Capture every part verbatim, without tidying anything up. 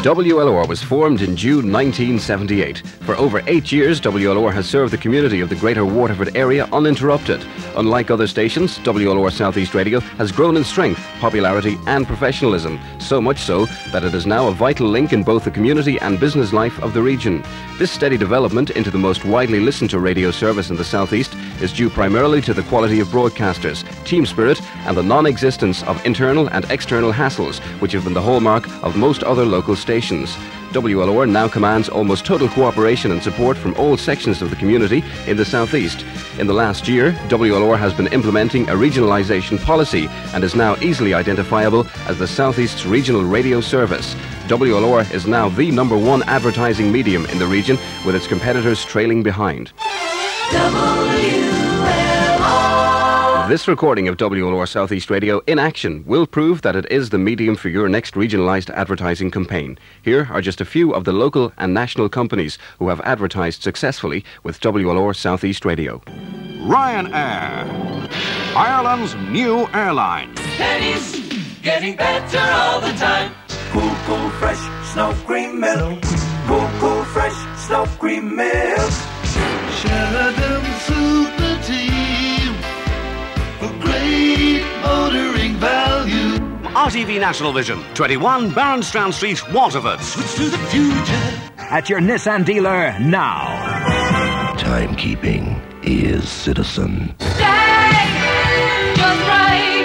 W L O R was formed in June nineteen seventy-eight. For over eight years, W L O R has served the community of the Greater Waterford area uninterrupted. Unlike other stations, W L O R South East Radio has grown in strength, popularity and professionalism, so much so that it is now a vital link in both the community and business life of the region. This steady development into the most widely listened to radio service in the South East is due primarily to the quality of broadcasters, team spirit and the non-existence of internal and external hassles, which have been the hallmark of most other local stations. W L O R now commands almost total cooperation and support from all sections of the community in the South East. In the last year, W L O R has been implementing a regionalisation policy and is now easily identifiable as the South East's regional radio service. W L O R is now the number one advertising medium in the region, with its competitors trailing behind. W L O R. This recording of W L O R South East Radio in action will prove that it is the medium for your next regionalised advertising campaign. Here are just a few of the local and national companies who have advertised successfully with W L O R South East Radio. Ryanair, Ireland's new airline. Pennies getting better all the time. Cool, cool, fresh, snow cream milk. Cool, cool, fresh, snow cream milk. Sheridan Super Team for great motoring value. R T V National Vision, twenty-one Barronstrand Street, Waterford. Switch to the future. At your Nissan dealer now. Timekeeping is Citizen. Stay just right,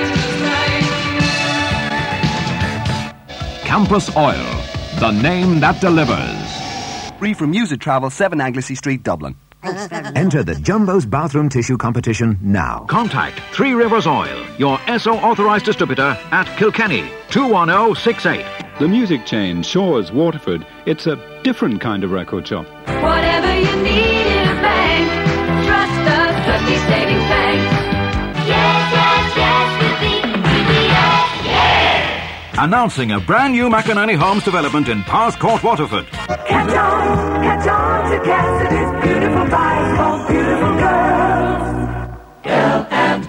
right. Campus Oil, the name that delivers. Free from Music Travel, seven Anglesey Street, Dublin. Enter the Jumbo's Bathroom Tissue Competition now. Contact Three Rivers Oil, your S O authorised distributor at Kilkenny, two one zero six eight. The music chain, Shaw's Waterford. It's a different kind of record shop. Whatever you need in a bank, trust us, Dudley Savings Bank. Yes, yes, yes, with the D B S, yes! Announcing a brand new McInerney Homes development in Parth Court, Waterford. Catch on, catch on to Cassidy's beautiful thighs for beautiful girls. L and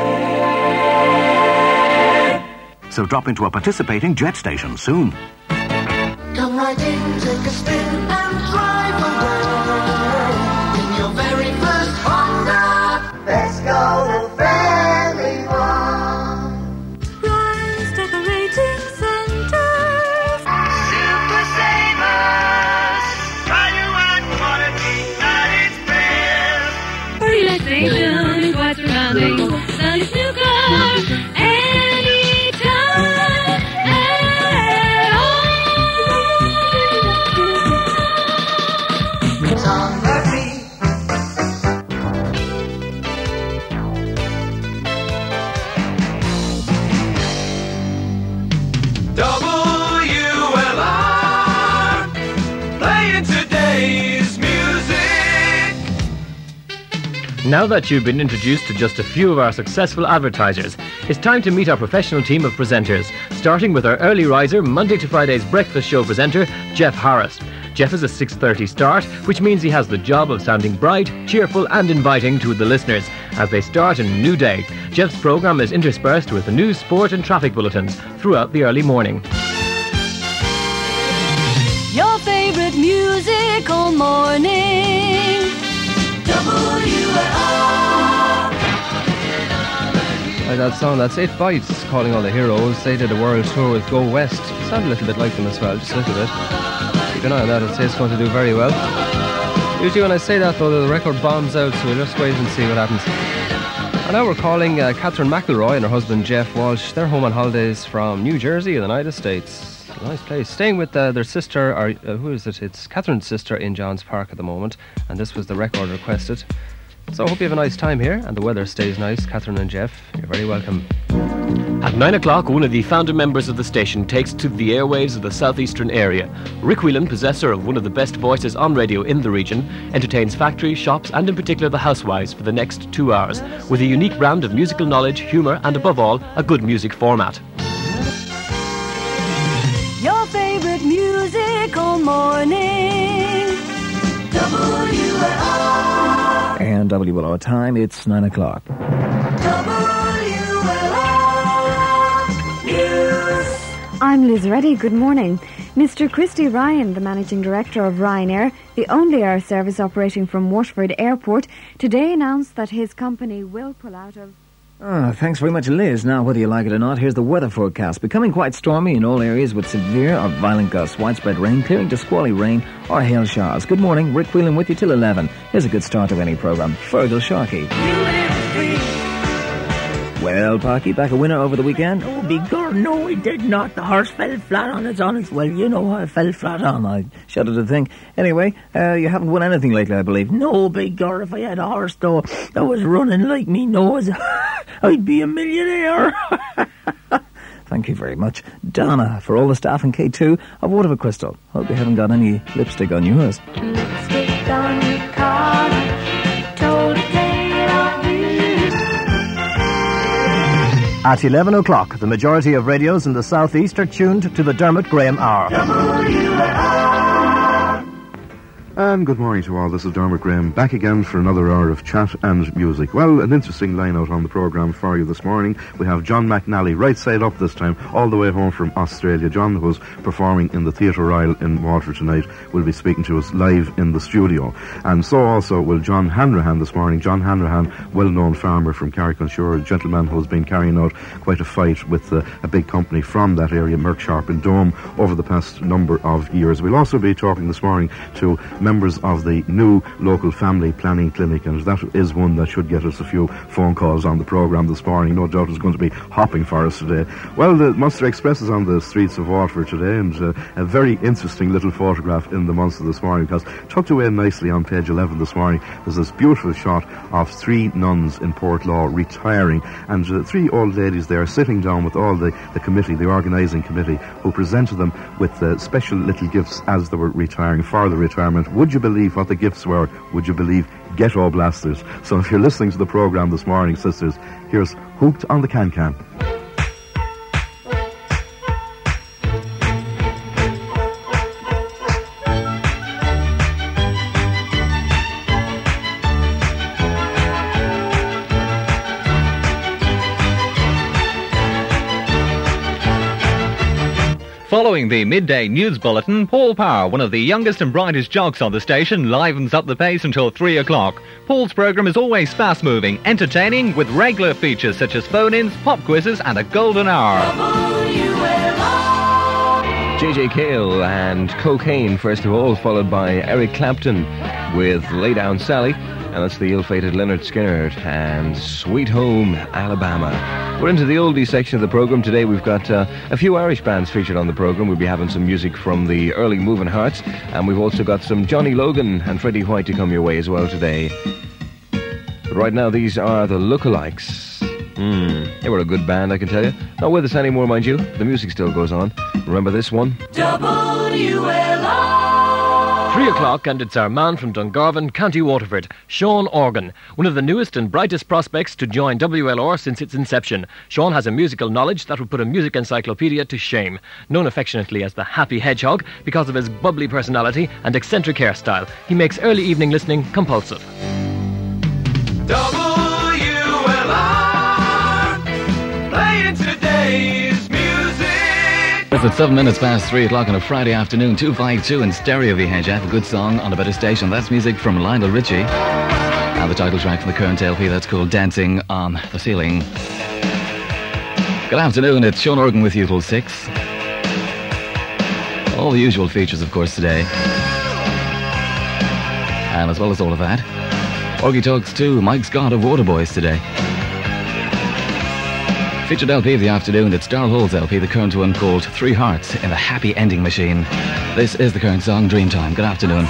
A. So drop into a participating jet station soon. Come right in, take a spin and drive away in your very first Honda. Let's go to Family One. Rise Decorating Centers. Super Savers. Value and quality at its best. Relaxation is quite surrounding. Sunny's new car. Anytime at all. Tom Murphy. W L R, playing today's music. Now that you've been introduced to just a few of our successful advertisers, it's time to meet our professional team of presenters, starting with our early riser, Monday to Friday's breakfast show presenter, Jeff Harris. Jeff is a six thirty start, which means he has the job of sounding bright, cheerful and inviting to the listeners as they start a new day. Jeff's programme is interspersed with the news, sport and traffic bulletins throughout the early morning. Your favourite musical morning. W L R. Like that song, that's Eight Bites, calling all the heroes. They did a world tour with Go West. Sound a little bit like them as well, just a little bit. Keep an eye on that, I'd say it's going to do very well. Usually when I say that though, the record bombs out, so we'll just wait and see what happens. And now we're calling uh, Catherine McElroy and her husband Jeff Walsh. They're home on holidays from New Jersey in the United States. Nice place. Staying with uh, their sister, or uh, who is it? It's Catherine's sister in Johns Park at the moment, and this was the record requested. So I hope you have a nice time here and the weather stays nice. Catherine and Jeff, you're very welcome. At nine o'clock, one of the founder members of the station takes to the airwaves of the southeastern area. Rick Whelan, possessor of one of the best voices on radio in the region, entertains factories, shops and in particular the housewives for the next two hours with a unique brand of musical knowledge, humour and above all, a good music format. Your favourite musical morning. W L R. And W L R time, it's nine o'clock. W L R News. I'm Liz Reddy. Good morning. Mister Christy Ryan, the Managing Director of Ryanair, the only air service operating from Waterford Airport, today announced that his company will pull out of... Oh, thanks very much, Liz. Now, whether you like it or not, here's the weather forecast. Becoming quite stormy in all areas with severe or violent gusts, widespread rain, clearing to squally rain or hail showers. Good morning. Rick Whelan with you till eleven. Here's a good start to any programme. Fergal Sharkey. Well, Parky, back a winner over the weekend? Oh, begor, no, he did not. The horse fell flat on its honest. Well, you know how it fell flat on. I shudder to think. Anyway, uh, you haven't won anything lately, I believe. No, begor, if I had a horse, though, that was running like me nose, I'd be a millionaire. Thank you very much, Donna, for all the staff in K two of Waterford Crystal. Hope you haven't got any lipstick on yours. Lipstick on your car, told a tale of you. At eleven o'clock, the majority of radios in the southeast are tuned to the Dermot Graham Hour. And good morning to all. This is Dermot Graham, back again for another hour of chat and music. Well, an interesting line out on the programme for you this morning. We have John McNally, right side up this time, all the way home from Australia. John, who's performing in the Theatre Royal in Waterford tonight, will be speaking to us live in the studio. And so also will John Hanrahan this morning. John Hanrahan, well-known farmer from Carrick-on-Shore, a gentleman who's been carrying out quite a fight with uh, a big company from that area, Merck Sharp and Dome, over the past number of years. We'll also be talking this morning to members of the new local family planning clinic, and that is one that should get us a few phone calls on the programme this morning. No doubt it's going to be hopping for us today. Well, the Munster Express is on the streets of Waterford today, and uh, a very interesting little photograph in the Munster this morning, because tucked away nicely on page eleven this morning, there's this beautiful shot of three nuns in Portlaw retiring, and uh, three old ladies there sitting down with all the, the committee, the organising committee, who presented them with uh, special little gifts as they were retiring for the retirement. Would you believe what the gifts were? Would you believe ghetto blasters? So if you're listening to the programme this morning, sisters, here's Hooked on the Can-Can. Following the midday news bulletin, Paul Power, one of the youngest and brightest jocks on the station, livens up the pace until three o'clock. Paul's programme is always fast-moving, entertaining, with regular features such as phone-ins, pop quizzes and a golden hour. J J Cale and Cocaine, first of all, followed by Eric Clapton with Lay Down Sally, and that's the ill-fated Leonard Skinner and Sweet Home Alabama. We're into the oldie section of the programme. Today we've got uh, a few Irish bands featured on the programme. We'll be having some music from the early Moving Hearts, and we've also got some Johnny Logan and Freddie White to come your way as well today. But right now, these are the Lookalikes. Mm, they were a good band, I can tell you. Not with us anymore, mind you. The music still goes on. Remember this one? W L R. Three o'clock, and it's our man from Dungarvan, County Waterford, Sean Organ, one of the newest and brightest prospects to join W L R since its inception. Sean has a musical knowledge that would put a music encyclopedia to shame. Known affectionately as the Happy Hedgehog because of his bubbly personality and eccentric hairstyle, he makes early evening listening compulsive. W L R, playing today's music. It's at seven minutes past three o'clock on a Friday afternoon, two five two in stereo V H F. A good song on a better station. That's music from Lionel Richie. And the title track from the current L P, that's called Dancing on the Ceiling. Good afternoon, it's Sean Organ with you till six. All the usual features, of course, today. And as well as all of that, Orgy talks to Mike Scott of Waterboys today. Featured L P of the afternoon, it's Darrell Hall's L P, the current one called Three Hearts in the Happy Ending Machine. This is the current song, Dreamtime. Good afternoon.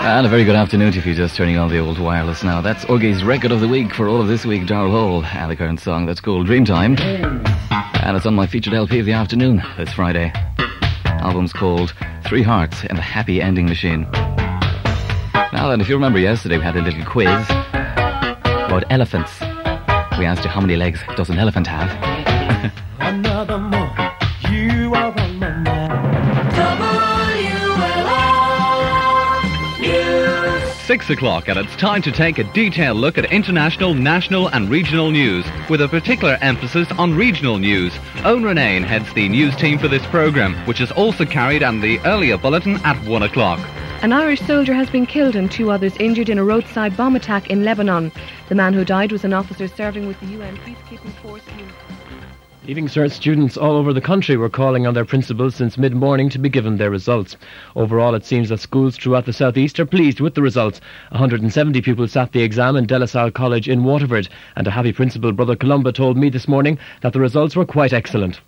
And a very good afternoon to you if you're just turning on the old wireless now. That's Oogie's record of the week for all of this week, Darrell Hole, and the current song that's called Dreamtime. And it's on my featured L P of the afternoon this Friday. Album's called Three Hearts and the Happy Ending Machine. Now then, if you remember yesterday, we had a little quiz about elephants. We asked you how many legs does an elephant have? Another more, you are on my mind. W L R News. Six o'clock, and it's time to take a detailed look at international, national and regional news, with a particular emphasis on regional news. Owen Renane heads the news team for this programme, which is also carried on the earlier bulletin at one o'clock. An Irish soldier has been killed and two others injured in a roadside bomb attack in Lebanon. The man who died was an officer serving with the U N peacekeeping force. Leaving cert students all over the country were calling on their principals since mid-morning to be given their results. Overall, it seems that schools throughout the southeast are pleased with the results. one hundred seventy pupils sat the exam in De La Salle College in Waterford, and a happy principal, Brother Columba, told me this morning that the results were quite excellent.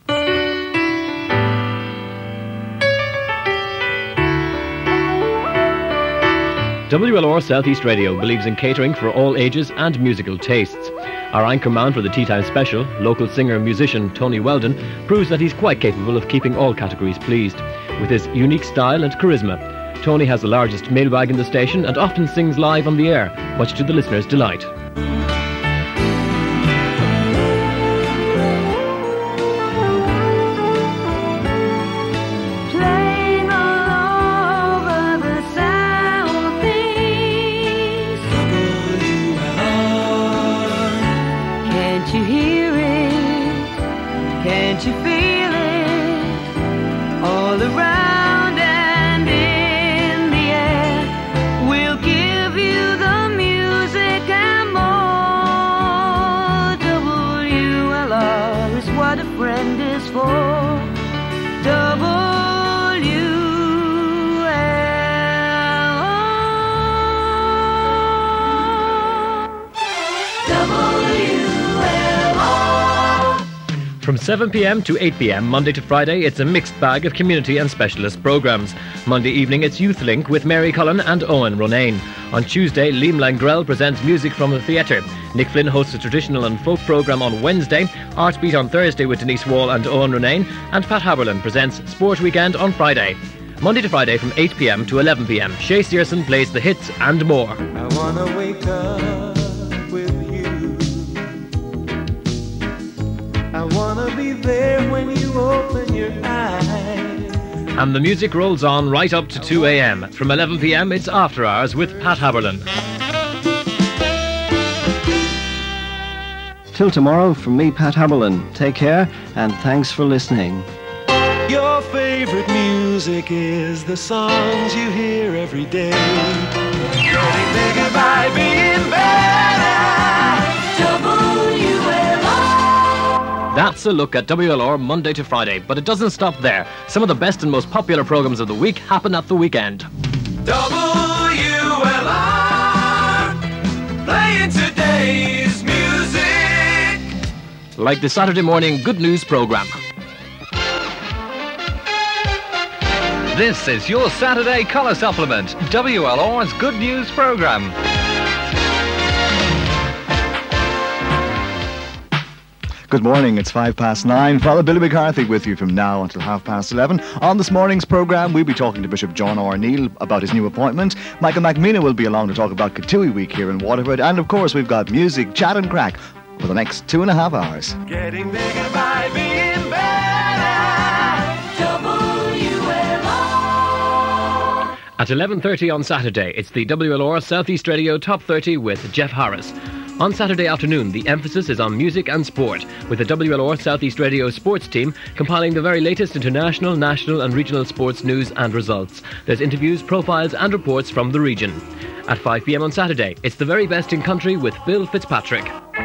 W L R South East Radio believes in catering for all ages and musical tastes. Our anchorman for the Tea Time Special, local singer-musician Tony Weldon, proves that he's quite capable of keeping all categories pleased. With his unique style and charisma, Tony has the largest mailbag in the station and often sings live on the air, much to the listeners' delight. From seven p m to eight p m, Monday to Friday, it's a mixed bag of community and specialist programmes. Monday evening, it's Youth Link with Mary Cullen and Owen Ronayne. On Tuesday, Liam Langrell presents music from the theatre. Nick Flynn hosts a traditional and folk programme on Wednesday, Artbeat on Thursday with Denise Wall and Owen Ronayne, and Pat Haberlin presents Sport Weekend on Friday. Monday to Friday from eight p m to eleven p m, Shay Searson plays the hits and more. I wanna wake up with you. I wanna be there when you open your eyes. And the music rolls on right up to two a m. From eleven p m, it's After Hours with Pat Haberlin. Till tomorrow, from me, Pat Haberlin. Take care, and thanks for listening. Your favorite music is the songs you hear every day. Getting bigger by being better. W L R. That's a look at W L R Monday to Friday, but it doesn't stop there. Some of the best and most popular programmes of the week happen at the weekend. W L R. Playing today's music. Like the Saturday morning Good News programme. This is your Saturday Colour Supplement, W L R's Good News programme. Good morning, it's five past nine. Father Billy McCarthy with you from now until half past eleven. On this morning's programme, we'll be talking to Bishop John O'Neill about his new appointment. Michael McMeena will be along to talk about Katui Week here in Waterford. And of course, we've got music, chat and crack for the next two and a half hours. Getting bigger by being better. W L R. At eleven thirty on Saturday, it's the W L R South East Radio Top thirty with Jeff Harris. On Saturday afternoon, the emphasis is on music and sport, with the W L R South East Radio sports team compiling the very latest international, national and regional sports news and results. There's interviews, profiles and reports from the region. At five p m on Saturday, it's the very best in country with Bill Fitzpatrick.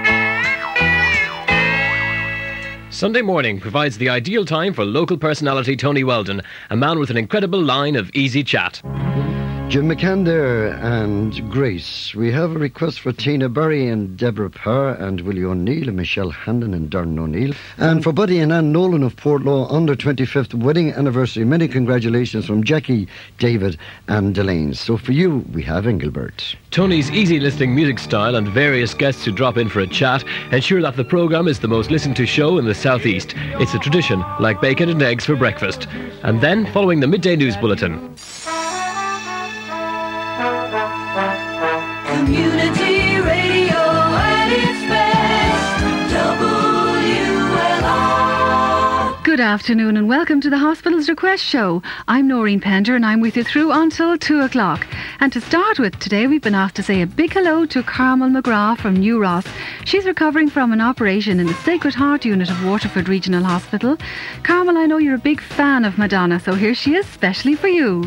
Sunday morning provides the ideal time for local personality Tony Weldon, a man with an incredible line of easy chat. Jim McCann there and Grace. We have a request for Tina Barry and Deborah Parr and Willie O'Neill and Michelle Handon and Darren O'Neill. And for Buddy and Ann Nolan of Portlaw on their twenty-fifth wedding anniversary. Many congratulations from Jackie, David and Delane. So for you, we have Engelbert. Tony's easy listening music style and various guests who drop in for a chat ensure that the programme is the most listened to show in the southeast. It's a tradition, like bacon and eggs for breakfast. And then, following the midday news bulletin. Community radio at its best. W L R. Good afternoon and welcome to the Hospital's Request Show. I'm Noreen Pender and I'm with you through until two o'clock. And to start with, today we've been asked to say a big hello to Carmel McGrath from New Ross. She's recovering from an operation in the Sacred Heart unit of Waterford Regional Hospital. Carmel, I know you're a big fan of Madonna, so here she is, specially for you.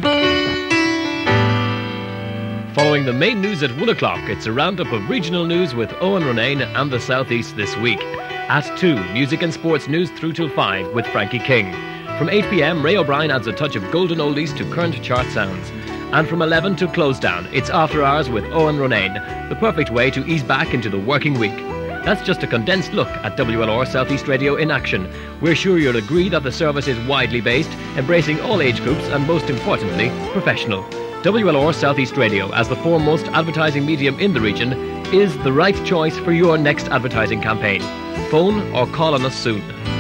Following the main news at one o'clock, it's a roundup of regional news with Owen Ronayne and the South East this week. At two, music and sports news through till five with Frankie King. From eight p.m, Ray O'Brien adds a touch of golden oldies to current chart sounds. And from eleven to close down, it's After Hours with Owen Ronayne, the perfect way to ease back into the working week. That's just a condensed look at W L R South East Radio in action. We're sure you'll agree that the service is widely based, embracing all age groups and, most importantly, professional. W L R South East Radio, as the foremost advertising medium in the region, is the right choice for your next advertising campaign. Phone or call on us soon.